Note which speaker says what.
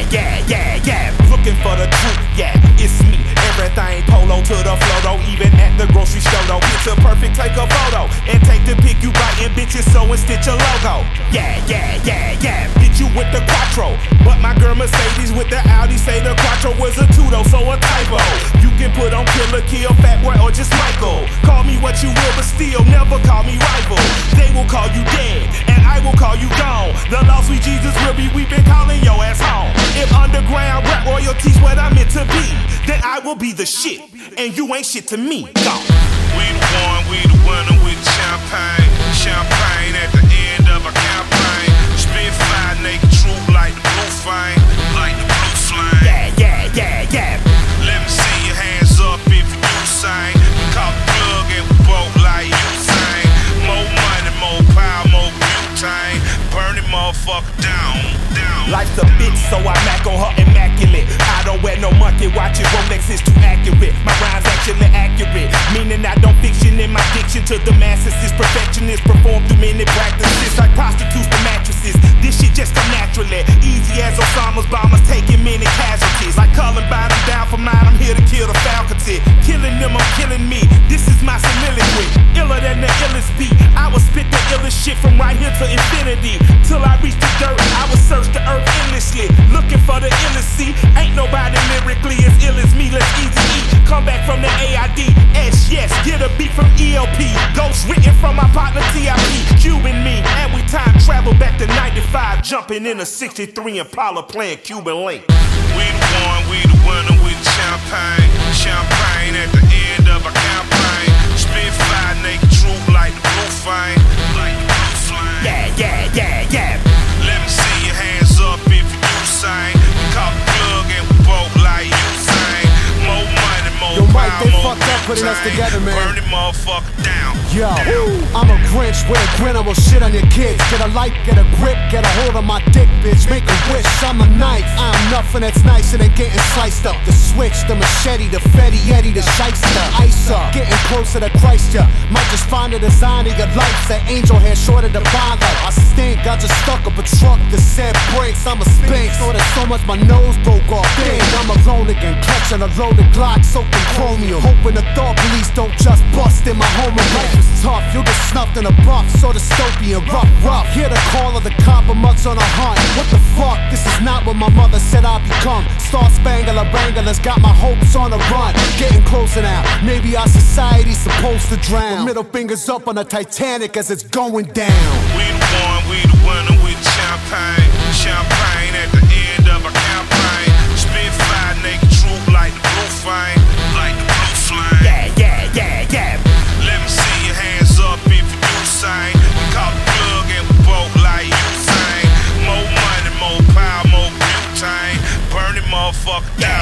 Speaker 1: yeah. Looking for the truth, yeah, it's me. Everything polo to the flow, though. Even at the grocery store, though. Picture perfect, take a photo. And take the pic you biting, bitches, sew and stitch a logo. Yeah. Hit you with the Quattro. But my girl Mercedes with the Audi say the Quattro was a two-door, so a typo. You can put on Killer Kill, Fat Boy, or just Michael. Call me what you will, but still never call me rival. They will call you dead, and I will call you gone. The lost sweet Jesus will be weeping, calling your ass home. If underground rap royalty's what I'm meant to be, then I will be the shit, and you ain't shit to me. Go.
Speaker 2: We the one, we the winner with champagne. Champagne at the end of a campaign. Spit fire, naked truth like the blue flame. Like the blue flame.
Speaker 1: Yeah.
Speaker 2: Let me see your hands up if you sing. We caught the plug and we broke like you sing. More money, more power, more butane. Burn it motherfucker down.
Speaker 1: Life's a bitch, so I mac on her immaculate. I don't wear no monkey watches, Rolex is too accurate. My rhymes actually accurate, meaning I don't fiction in my diction to the masses. This perfectionist perform through many practices, like prostitutes to mattresses. This shit just come naturally, easy as Osama's bombers taking many casualties. Like Columbine, I'm down for mine, I'm here to kill the faculty. Killing them, I'm killing me, this is my soliloquy. Iller than the illest beat, I will spit the illest shit from right here to infinity. Till I reach the dirt, I will search the earth endlessly, looking for the illest C. Ain't nobody lyrically as ill as me, let's easy eat. Come back from the AIDS, yes, get a beat from ELP. Ghost written from my partner TIP, Cuban me. And we time travel back to 95, jumping in a 63 Impala playing Cuban Link.
Speaker 2: We the one, we the winner with champagne. Champagne at the end of a campaign. Spit fire, naked truth like the blue flame. Like the blue flame.
Speaker 1: Yeah.
Speaker 2: Let me see your hands up if you sing. We caught the plug and we broke like you sing. More money, more
Speaker 3: Yo, Mike,
Speaker 2: power,
Speaker 3: they
Speaker 2: more
Speaker 3: fucked up putting us
Speaker 2: butane.
Speaker 3: together, man.
Speaker 2: Burn it motherfucker down.
Speaker 3: Yo, I'm a Grinch with a grin, I will shit on your kids. Get a light, get a grip, get a hold of my dick, bitch. Make a wish, I'm a knife. I'm nothing that's nicer than getting sliced up. The switch, the machete, the Fetty Yeti, the shyster. Ice up, getting closer to Christ, ya. Might just find the design of your life. That angel hair shorter to bind like. I stink, I just stuck up a truck that said brakes. I'm a sphinx, so there's so much my nose broke off. Dang, I'm alone again, clutching a loaded Glock, soaking chromium. Hoping the thought police don't just bust in my home. Life is tough, you'll get snuffed in a buff, so dystopian, rough. Hear the call of the cop, mugs on a hunt. What the fuck? This is not what my mother said I'd become. Star Spangler Wrangler's got my hopes on the run. Getting closer now, maybe our society's supposed to drown. Middle fingers up on the Titanic as it's going down.
Speaker 2: We the one, we the winner with champagne. Champagne at the end of a campaign. Spit fire, naked truth like the blue flame. Like the blue flame.
Speaker 1: Yeah.
Speaker 2: Let me see your hands up if you sing. We caught the plug and we broke like you sing. More money, more power, more butane. Burn it motherfucker down.